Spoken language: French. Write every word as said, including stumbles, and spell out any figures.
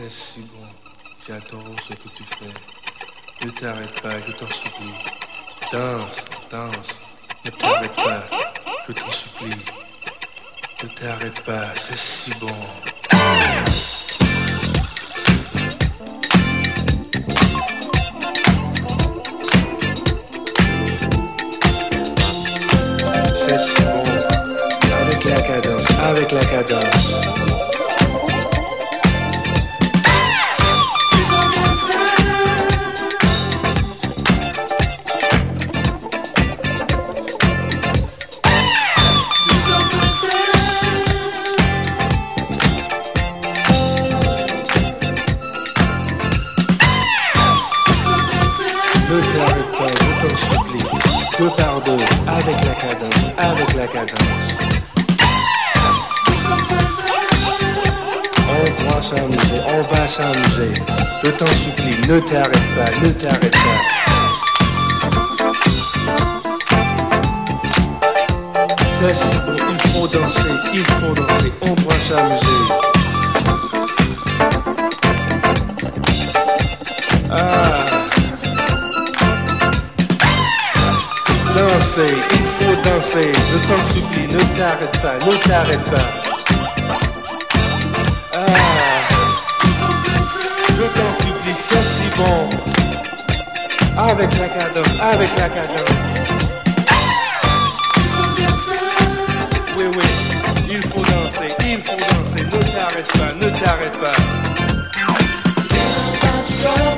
C'est si bon, j'adore ce que tu fais. Ne t'arrête pas, je t'en supplie. Danse, danse, ne t'arrête pas, je t'en supplie. Ne t'arrête pas, c'est si bon. C'est si bon, avec la cadence, avec la cadence. Ne t'arrête pas, je t'en supplie. Deux par deux, avec la cadence, avec la cadence. On va s'amuser, on va s'amuser. Je t'en supplie, ne t'arrête pas, ne t'arrête pas. C'est si bon, il faut danser, il faut danser, on doit s'amuser. Ah. Danser, il faut danser, je t'en supplie, ne t'arrête pas, ne t'arrête pas. Ah, je t'en supplie, c'est si bon. Avec la cadence, avec la cadence. Oui, oui, il faut danser, il faut danser, ne t'arrête pas, ne t'arrête pas.